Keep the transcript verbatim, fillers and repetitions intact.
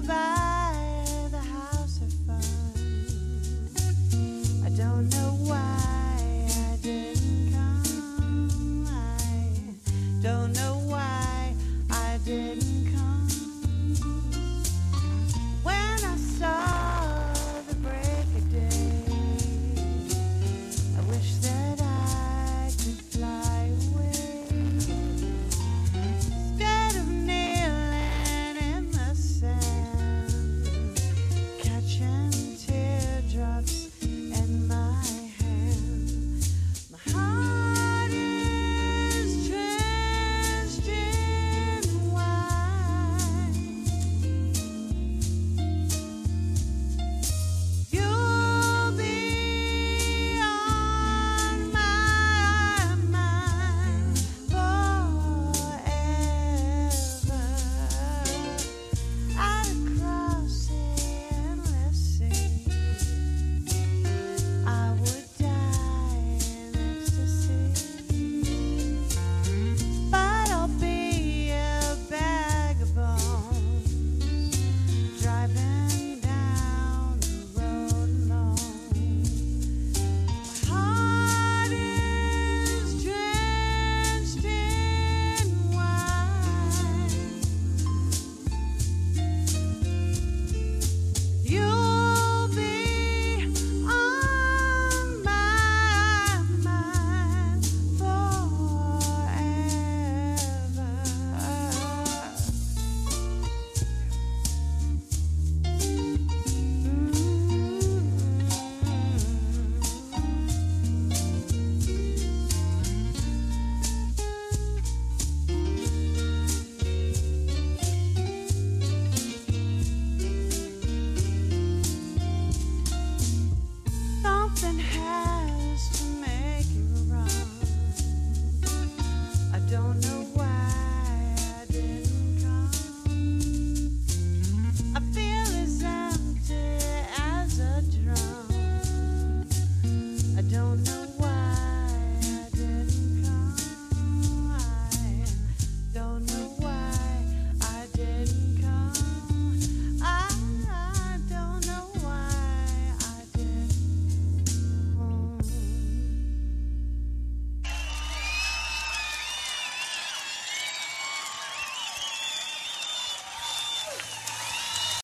by the house of fun. I don't know why I didn't come. I don't know why I didn't come. When I saw the break of day, I wish that I could fly away. Instead of kneeling in the sand, catching teardrops in my hand. My heart is drenched in wine. You'll be on my mind forever. I'd cross the endless sea. I would die in ecstasy, but I'll be a bag of bones driving down the road alone. My heart is drenched in wine. You'll be on my mind forever. Something has to make you run. I don't know why I didn't come. I feel